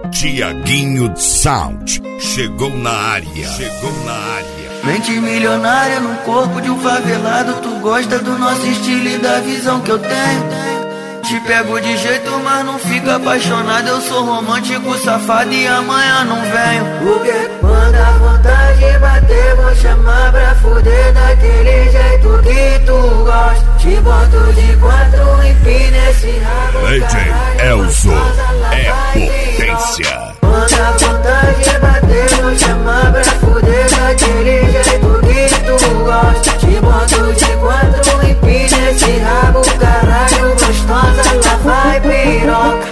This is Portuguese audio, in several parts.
Tiaguinho Sound chegou na área. Mente milionária no corpo de um favelado. Tu gosta do nosso estilo e da visão que eu tenho. Te pego de jeito, mas não fica apaixonado. Eu sou romântico, safado e amanhã não venho. Porque quando a vontade bater, vou chamar pra fuder daquele jeito que tu gosta. Te boto de quatro, empina esse rabo. DJ Elzo é potência. Quando a vontade bater, vou chamar pra fuder daquele jeito que tu gosta. Te boto de quatro, empina esse rabo, caralho, gostosa, lá vai piroca.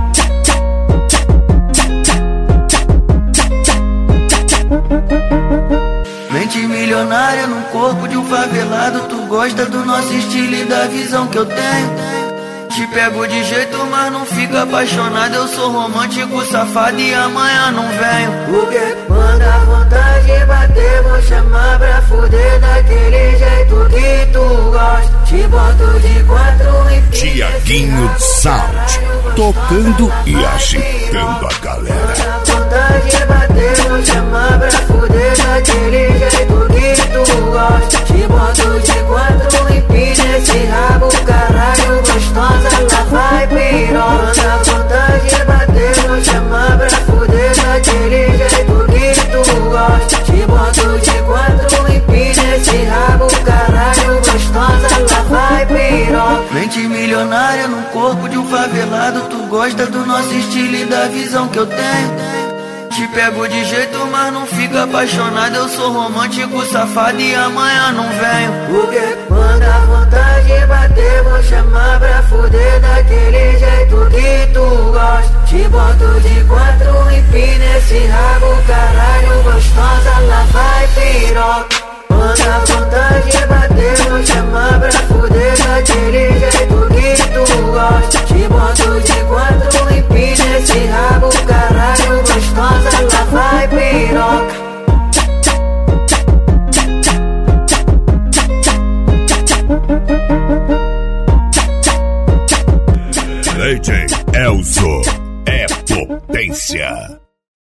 Mente milionária no corpo de um favelado. Tu gosta do nosso estilo e da visão que eu tenho. Te pego de jeito, mas não fica apaixonado. Eu sou romântico, safado e amanhã não venho. Porque quando a vontade bater, vou chamar pra fuder daquele jeito que tu gosta. Te boto de quatro e Tiaguinho Sound tocando e agitando a galera. Quando a vontade bater, vou chamar pra fuder daquele jeito que tu gosta. Te boto de quatro e empina esse rabo, caralho, gostosa, lá vai piroca. Quando a vontade bater, vou chamar pra fuder daquele jeito que tu gosta. Te boto de quatro e empina esse rabo, caralho, gostosa, lá vai piroca. Mente milionária no corpo de um favelado. Tu gosta do nosso estilo e da visão que eu tenho. Te pego de jeito, mas não fica apaixonado. Eu sou romântico, safado e amanhã não venho. Porque quando a vontade bater, vou chamar pra fuder daquele jeito que tu gosta. Te boto de quatro, empina esse rabo, caralho, gostosa, lá vai piroca. Quando a vontade bater, vou chamar pra fuder daquele jeito que tu gosta. Te boto de quatro, empina esse rabo, caralho, gostosa, lá vai piroca. DJ Elzo é potência.